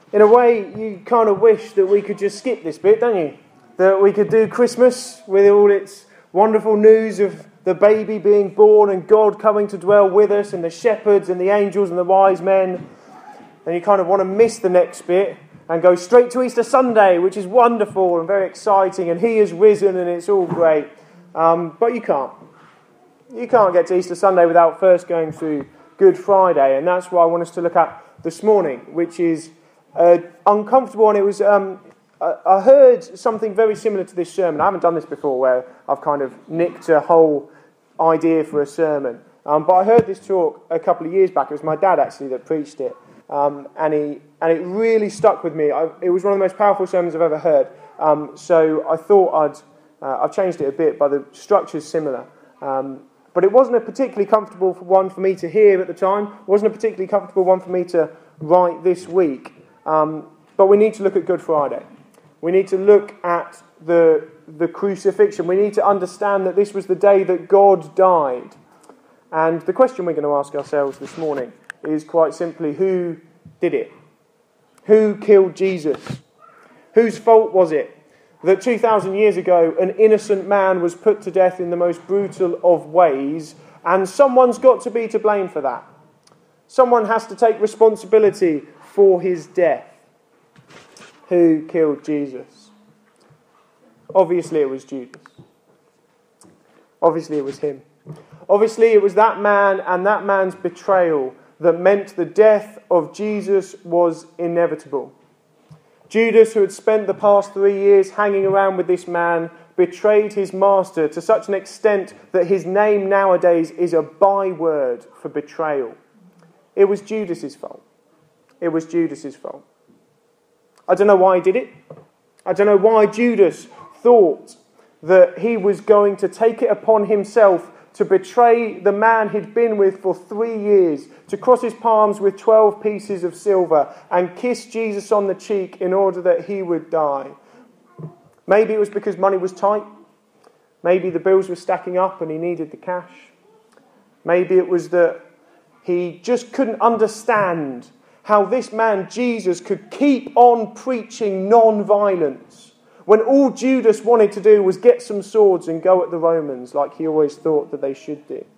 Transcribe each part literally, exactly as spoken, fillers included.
In a way, you kind of wish that we could just skip this bit, don't you? That we could do Christmas with all its wonderful news of the baby being born and God coming to dwell with us and the shepherds and the angels and the wise men. And you kind of want to miss the next bit and go straight to Easter Sunday, which is wonderful and very exciting, and He is risen and it's all great. Um, but you can't. You can't get to Easter Sunday without first going through Good Friday, and that's what I want us to look at this morning, which is uh, uncomfortable. And it was um, I, I heard something very similar to this sermon. I haven't done this before, where I've kind of nicked a whole idea for a sermon. Um, but I heard this talk a couple of years back. It was my dad actually that preached it, um, and he and it really stuck with me. I, it was one of the most powerful sermons I've ever heard. Um, so I thought I'd uh, I've changed it a bit, but the structure's similar. Um, But it wasn't a particularly comfortable one for me to hear at the time. It wasn't a particularly comfortable one for me to write this week. Um, but we need to look at Good Friday. We need to look at the, the crucifixion. We need to understand that this was the day that God died. And the question we're going to ask ourselves this morning is quite simply, who did it? Who killed Jesus? Whose fault was it that two thousand years ago an innocent man was put to death in the most brutal of ways, and someone's got to be to blame for that? Someone has to take responsibility for his death. Who killed Jesus? Obviously it was Judas. Obviously it was him. Obviously it was that man and that man's betrayal that meant the death of Jesus was inevitable. Judas, who had spent the past three years hanging around with this man, betrayed his master to such an extent that his name nowadays is a byword for betrayal. It was Judas's fault. It was Judas's fault. I don't know why he did it. I don't know why Judas thought that he was going to take it upon himself to betray the man he'd been with for three years, to cross his palms with twelve pieces of silver and kiss Jesus on the cheek in order that he would die. Maybe it was because money was tight. Maybe the bills were stacking up and he needed the cash. Maybe it was that he just couldn't understand how this man Jesus could keep on preaching non-violence when all Judas wanted to do was get some swords and go at the Romans like he always thought that they should do.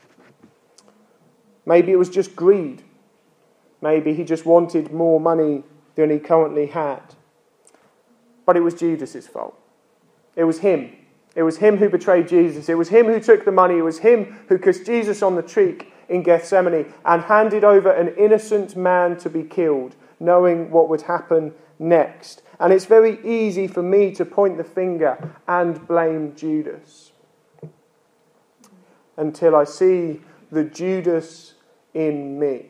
Maybe it was just greed. Maybe he just wanted more money than he currently had. But it was Judas's fault. It was him. It was him who betrayed Jesus. It was him who took the money. It was him who kissed Jesus on the cheek in Gethsemane and handed over an innocent man to be killed, knowing what would happen next. And it's very easy for me to point the finger and blame Judas until I see the Judas in me.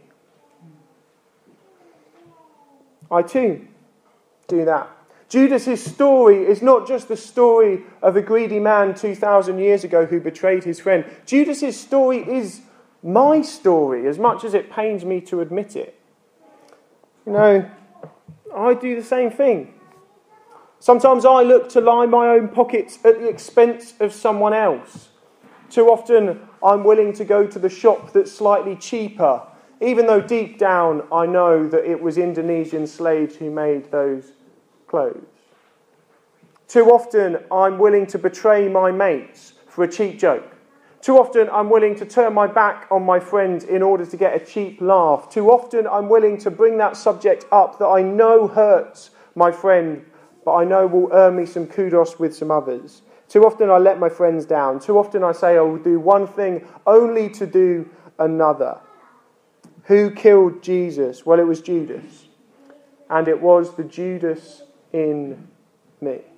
I too do that. Judas's story is not just the story of a greedy man two thousand years ago who betrayed his friend. Judas's story is my story, as much as it pains me to admit it. You know, I do the same thing. Sometimes I look to line my own pockets at the expense of someone else. Too often I'm willing to go to the shop that's slightly cheaper, even though deep down I know that it was Indonesian slaves who made those clothes. Too often I'm willing to betray my mates for a cheap joke. Too often I'm willing to turn my back on my friends in order to get a cheap laugh. Too often I'm willing to bring that subject up that I know hurts my friend, but I know will earn me some kudos with some others. Too often I let my friends down. Too often I say I will do one thing only to do another. Who killed Jesus? Well, it was Judas. And it was the Judas in me. It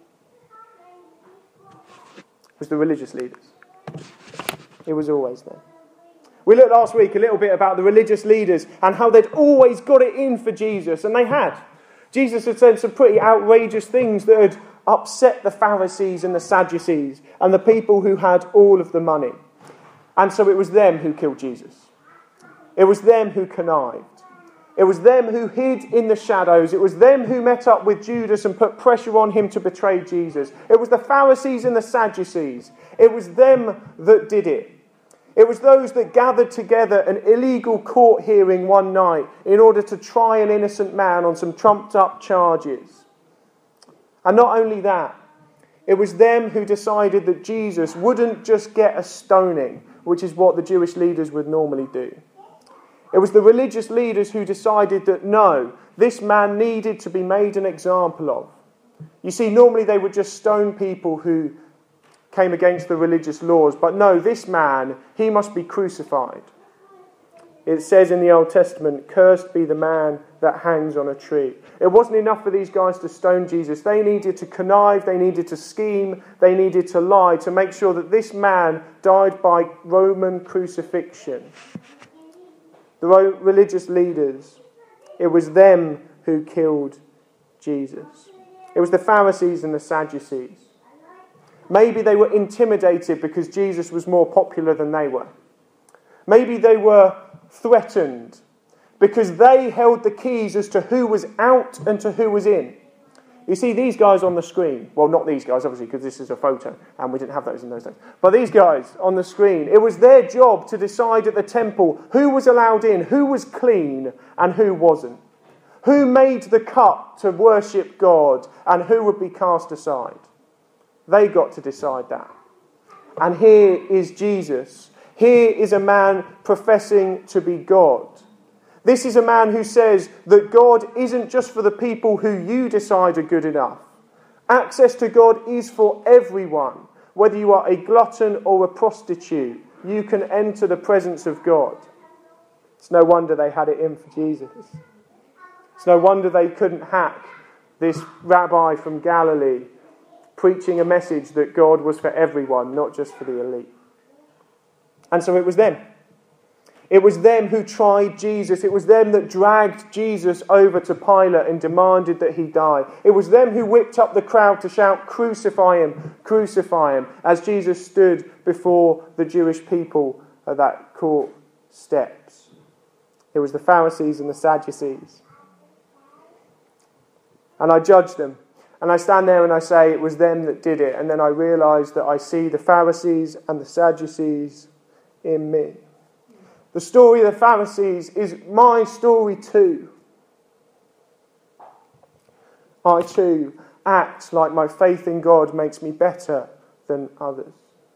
was the religious leaders. It was always them. We looked last week a little bit about the religious leaders and how they'd always got it in for Jesus, and they had. Jesus had said some pretty outrageous things that had upset the Pharisees and the Sadducees and the people who had all of the money. And so it was them who killed Jesus. It was them who connived. It was them who hid in the shadows. It was them who met up with Judas and put pressure on him to betray Jesus. It was the Pharisees and the Sadducees. It was them that did it. It was those that gathered together an illegal court hearing one night in order to try an innocent man on some trumped up charges. And not only that, it was them who decided that Jesus wouldn't just get a stoning, which is what the Jewish leaders would normally do. It was the religious leaders who decided that no, this man needed to be made an example of. You see, normally they would just stone people who came against the religious laws, but no, this man, he must be crucified. It says in the Old Testament, "Cursed be the man that hangs on a tree." It wasn't enough for these guys to stone Jesus. They needed to connive, they needed to scheme, they needed to lie to make sure that this man died by Roman crucifixion. The religious leaders, it was them who killed Jesus. It was the Pharisees and the Sadducees. Maybe they were intimidated because Jesus was more popular than they were. Maybe they were threatened because they held the keys as to who was out and to who was in. You see, these guys on the screen, well, not these guys, obviously, because this is a photo, and we didn't have those in those days. But these guys on the screen, it was their job to decide at the temple who was allowed in, who was clean, and who wasn't. Who made the cut to worship God, and who would be cast aside. They got to decide that. And here is Jesus. Here is a man professing to be God. This is a man who says that God isn't just for the people who you decide are good enough. Access to God is for everyone. Whether you are a glutton or a prostitute, you can enter the presence of God. It's no wonder they had it in for Jesus. It's no wonder they couldn't hack this rabbi from Galilee preaching a message that God was for everyone, not just for the elite. And so it was them. It was them who tried Jesus. It was them that dragged Jesus over to Pilate and demanded that he die. It was them who whipped up the crowd to shout, "Crucify him, crucify him," as Jesus stood before the Jewish people at that court steps. It was the Pharisees and the Sadducees. And I judge them. And I stand there and I say it was them that did it. And then I realise that I see the Pharisees and the Sadducees in me. The story of the Pharisees is my story too. I too act like my faith in God makes me better than others.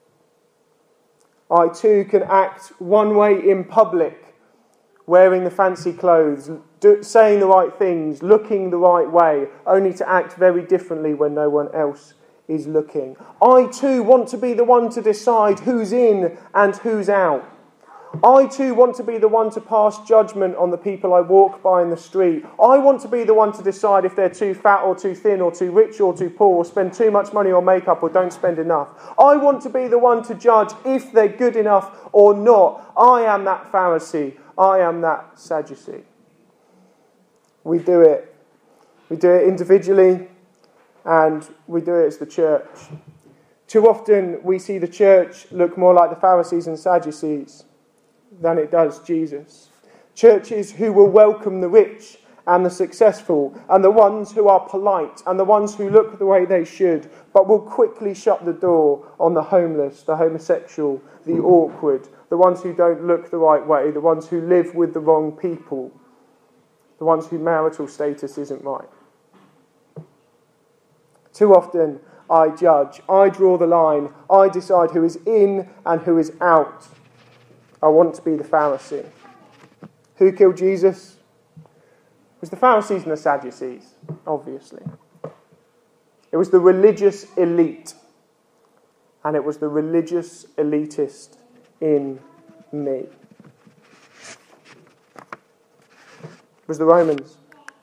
I too can act one way in public, wearing the fancy clothes, do, saying the right things, looking the right way, only to act very differently when no one else is looking. I too want to be the one to decide who's in and who's out. I too want to be the one to pass judgment on the people I walk by in the street. I want to be the one to decide if they're too fat or too thin or too rich or too poor or spend too much money on makeup or don't spend enough. I want to be the one to judge if they're good enough or not. I am that Pharisee. I am that Sadducee. We do it. We do it individually and we do it as the church. Too often we see the church look more like the Pharisees and Sadducees than it does Jesus. Churches who will welcome the rich and the successful and the ones who are polite and the ones who look the way they should, but will quickly shut the door on the homeless, the homosexual, the awkward, the ones who don't look the right way, the ones who live with the wrong people, the ones whose marital status isn't right. Too often I judge, I draw the line, I decide who is in and who is out. I want to be the Pharisee. Who killed Jesus? It was the Pharisees and the Sadducees, obviously. It was the religious elite. And it was the religious elitist in me. It was the Romans.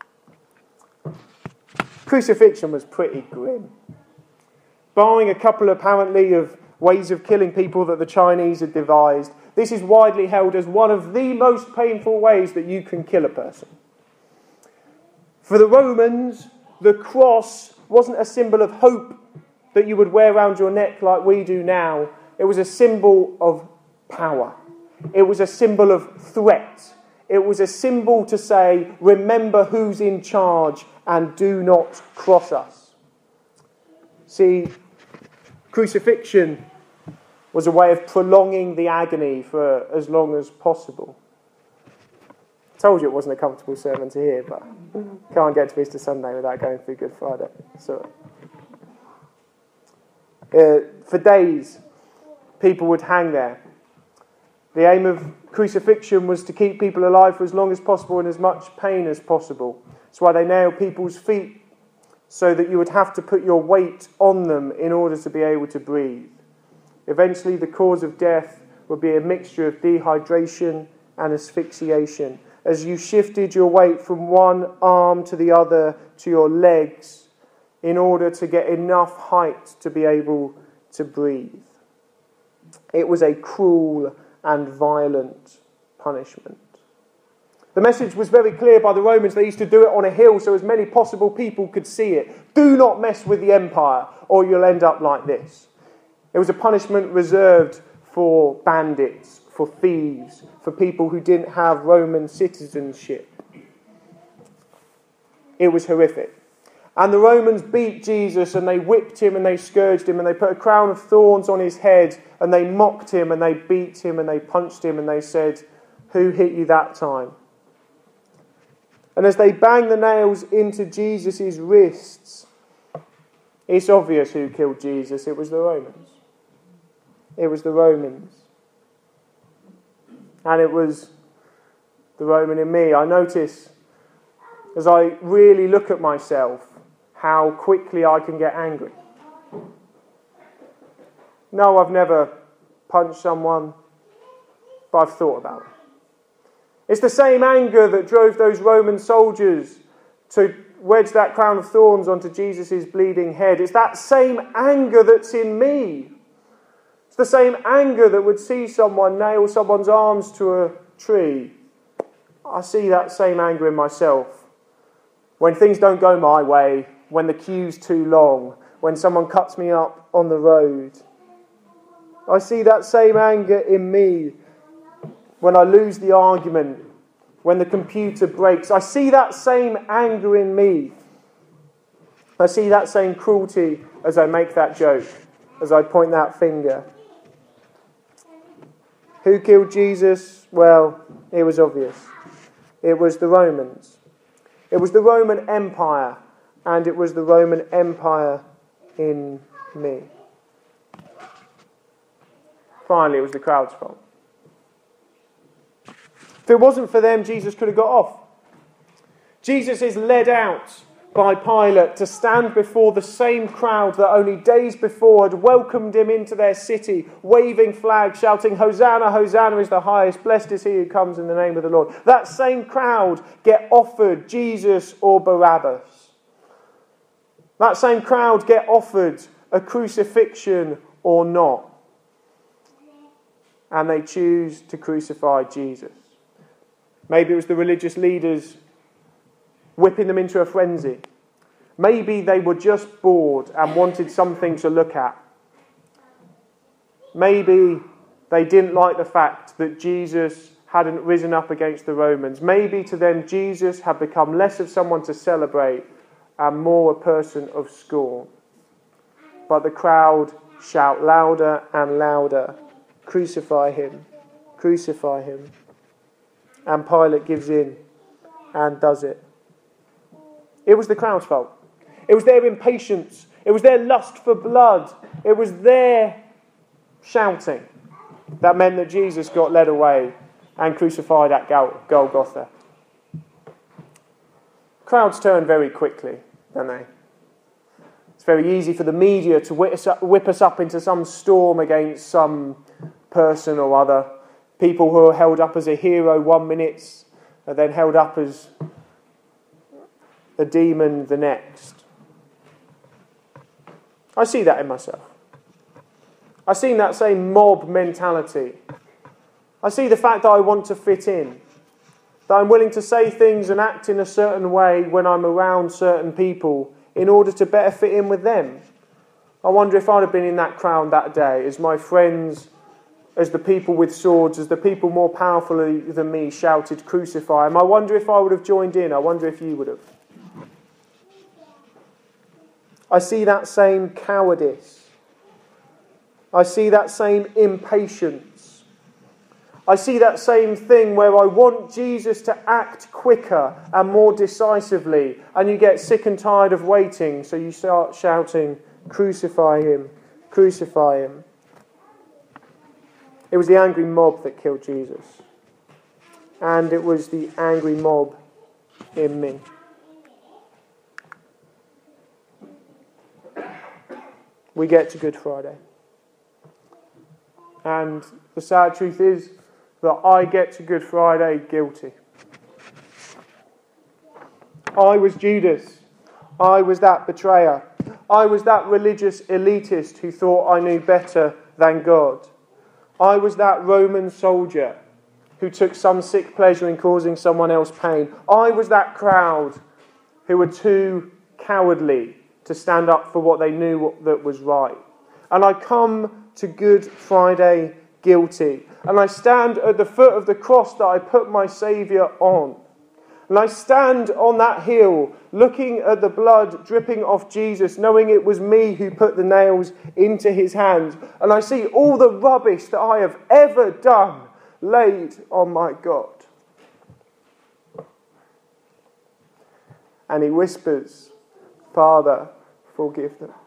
Crucifixion was pretty grim. Barring a couple apparently of ways of killing people that the Chinese had devised, this is widely held as one of the most painful ways that you can kill a person. For the Romans, the cross wasn't a symbol of hope that you would wear around your neck like we do now. It was a symbol of power. It was a symbol of threat. It was a symbol to say, remember who's in charge and do not cross us. See, crucifixion was a way of prolonging the agony for as long as possible. I told you it wasn't a comfortable sermon to hear, but can't get to Easter Sunday without going through Good Friday. So, uh, for days, people would hang there. The aim of crucifixion was to keep people alive for as long as possible in as much pain as possible. That's why they nailed people's feet, so that you would have to put your weight on them in order to be able to breathe. Eventually, the cause of death would be a mixture of dehydration and asphyxiation. As you shifted your weight from one arm to the other to your legs in order to get enough height to be able to breathe. It was a cruel and violent punishment. The message was very clear by the Romans. They used to do it on a hill so as many possible people could see it. Do not mess with the empire or you'll end up like this. It was a punishment reserved for bandits, for thieves, for people who didn't have Roman citizenship. It was horrific. And the Romans beat Jesus and they whipped him and they scourged him and they put a crown of thorns on his head and they mocked him and they beat him and they punched him and they said, "Who hit you that time?" And as they banged the nails into Jesus' wrists, it's obvious who killed Jesus. It was the Romans. It was the Romans. And it was the Roman in me. I notice, as I really look at myself, how quickly I can get angry. No, I've never punched someone, but I've thought about it. It's the same anger that drove those Roman soldiers to wedge that crown of thorns onto Jesus' bleeding head. It's that same anger that's in me. It's the same anger that would see someone nail someone's arms to a tree. I see that same anger in myself. When things don't go my way, when the queue's too long, when someone cuts me up on the road. I see that same anger in me when I lose the argument, when the computer breaks. I see that same anger in me. I see that same cruelty as I make that joke, as I point that finger. Who killed Jesus? Well, it was obvious. It was the Romans. It was the Roman Empire, and it was the Roman Empire in me. Finally, it was the crowd's fault. If it wasn't for them, Jesus could have got off. Jesus is led out by Pilate to stand before the same crowd that only days before had welcomed him into their city, waving flags, shouting, "Hosanna, Hosanna is the highest, blessed is he who comes in the name of the Lord." That same crowd get offered Jesus or Barabbas. That same crowd get offered a crucifixion or not. And they choose to crucify Jesus. Maybe it was the religious leaders whipping them into a frenzy. Maybe they were just bored and wanted something to look at. Maybe they didn't like the fact that Jesus hadn't risen up against the Romans. Maybe to them Jesus had become less of someone to celebrate and more a person of scorn. But the crowd shout louder and louder, "Crucify him, crucify him." And Pilate gives in and does it. It was the crowd's fault. It was their impatience. It was their lust for blood. It was their shouting that meant that Jesus got led away and crucified at Golgotha. Crowds turn very quickly, don't they? It's very easy for the media to whip us up, whip us up into some storm against some person or other. People who are held up as a hero one minute are then held up as a demon the next. I see that in myself. I've seen that same mob mentality. I see the fact that I want to fit in. That I'm willing to say things and act in a certain way when I'm around certain people in order to better fit in with them. I wonder if I'd have been in that crowd that day as my friends, as the people with swords, as the people more powerful than me shouted, "Crucify him." I wonder if I would have joined in. I wonder if you would have. I see that same cowardice. I see that same impatience. I see that same thing where I want Jesus to act quicker and more decisively, and you get sick and tired of waiting, so you start shouting, "Crucify him, crucify him." It was the angry mob that killed Jesus. And it was the angry mob in me. We get to Good Friday. And the sad truth is that I get to Good Friday guilty. I was Judas. I was that betrayer. I was that religious elitist who thought I knew better than God. I was that Roman soldier who took some sick pleasure in causing someone else pain. I was that crowd who were too cowardly to stand up for what they knew that was right. And I come to Good Friday guilty. And I stand at the foot of the cross that I put my Saviour on. And I stand on that hill, looking at the blood dripping off Jesus, knowing it was me who put the nails into his hands. And I see all the rubbish that I have ever done laid on my God. And he whispers, "Father, forgive them."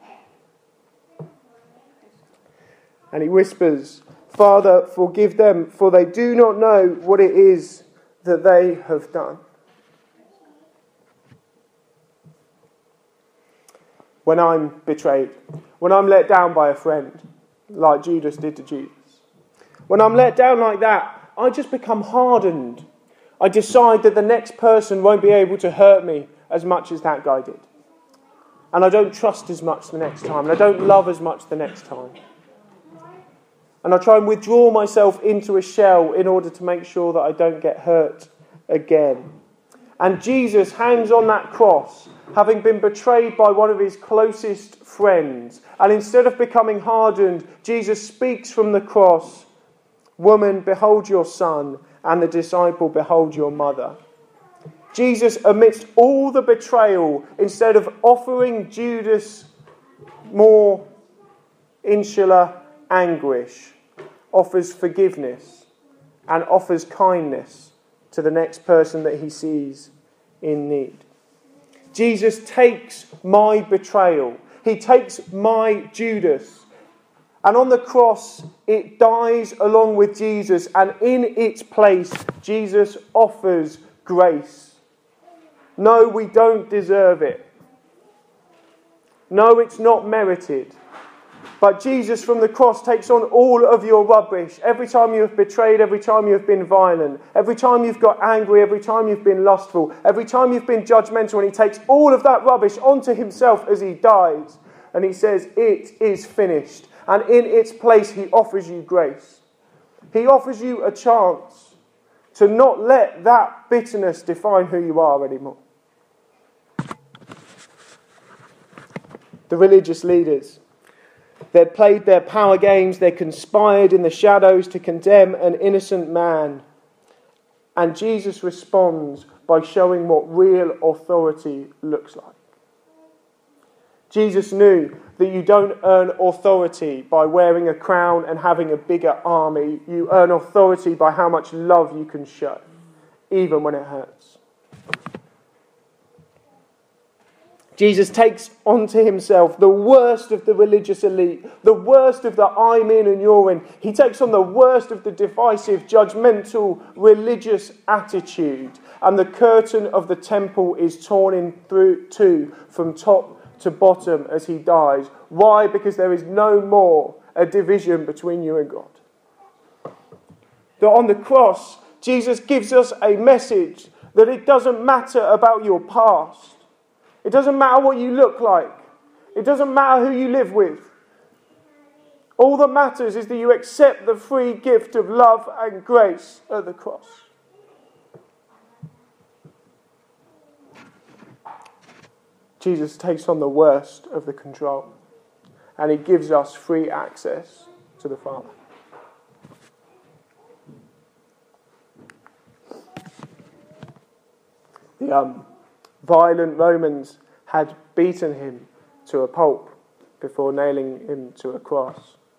And he whispers, "Father, forgive them, for they do not know what it is that they have done." When I'm betrayed, when I'm let down by a friend, like Judas did to Jesus, when I'm let down like that, I just become hardened. I decide that the next person won't be able to hurt me as much as that guy did. And I don't trust as much the next time, and I don't love as much the next time. And I try and withdraw myself into a shell in order to make sure that I don't get hurt again. And Jesus hangs on that cross, having been betrayed by one of his closest friends. And instead of becoming hardened, Jesus speaks from the cross, "Woman, behold your son," and the disciple, "Behold your mother." Jesus, amidst all the betrayal, instead of offering Judas more insular anguish, offers forgiveness and offers kindness to the next person that he sees in need. Jesus takes my betrayal. He takes my Judas. And on the cross, it dies along with Jesus. And in its place, Jesus offers grace. No, we don't deserve it. No, it's not merited. But Jesus from the cross takes on all of your rubbish. Every time you have betrayed, every time you have been violent, every time you've got angry, every time you've been lustful, every time you've been judgmental, and he takes all of that rubbish onto himself as he dies. And he says, "It is finished." And in its place, he offers you grace. He offers you a chance to not let that bitterness define who you are anymore. The religious leaders, they'd played their power games, they conspired in the shadows to condemn an innocent man. And Jesus responds by showing what real authority looks like. Jesus knew that you don't earn authority by wearing a crown and having a bigger army. You earn authority by how much love you can show, even when it hurts. Jesus takes onto himself the worst of the religious elite, the worst of the I'm in and you're in. He takes on the worst of the divisive, judgmental, religious attitude. And the curtain of the temple is torn in through two from top to bottom as he dies. Why? Because there is no more a division between you and God. That on the cross, Jesus gives us a message that it doesn't matter about your past. It doesn't matter what you look like. It doesn't matter who you live with. All that matters is that you accept the free gift of love and grace at the cross. Jesus takes on the worst of the control, and he gives us free access to the Father. The um, violent Romans had beaten him to a pulp before nailing him to a cross.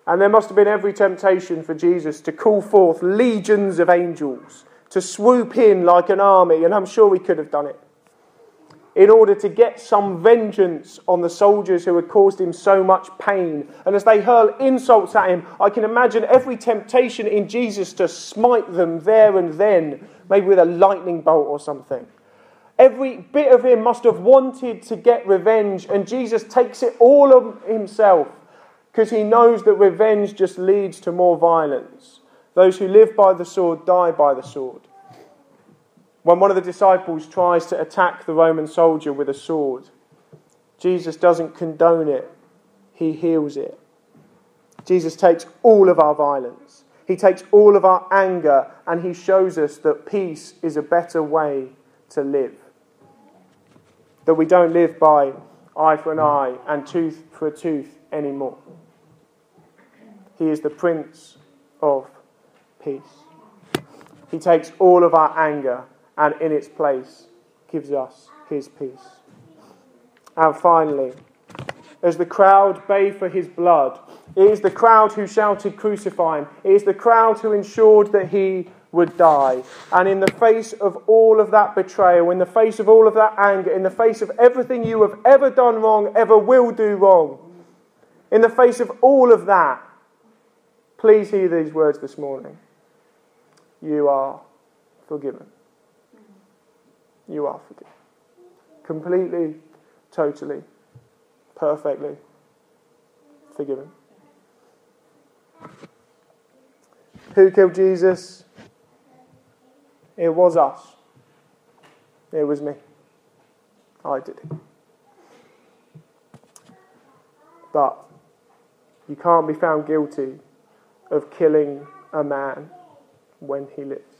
And there must have been every temptation for Jesus to call forth legions of angels, to swoop in like an army, and I'm sure he could have done it, in order to get some vengeance on the soldiers who had caused him so much pain. And as they hurl insults at him, I can imagine every temptation in Jesus to smite them there and then, maybe with a lightning bolt or something. Every bit of him must have wanted to get revenge, and Jesus takes it all on himself, because he knows that revenge just leads to more violence. Those who live by the sword die by the sword. When one of the disciples tries to attack the Roman soldier with a sword, Jesus doesn't condone it, he heals it. Jesus takes all of our violence. He takes all of our anger, and he shows us that peace is a better way to live. That we don't live by eye for an eye and tooth for a tooth anymore. He is the Prince of Peace. He takes all of our anger and in its place gives us his peace. And finally, as the crowd bay for his blood, it is the crowd who shouted, "Crucify him." It is the crowd who ensured that he would die. And in the face of all of that betrayal, in the face of all of that anger, in the face of everything you have ever done wrong, ever will do wrong, in the face of all of that, please hear these words this morning. You are forgiven. You are forgiven. Completely, totally, perfectly forgiven. Who killed Jesus? It was us. It was me. I did it. But you can't be found guilty of killing a man when he lives.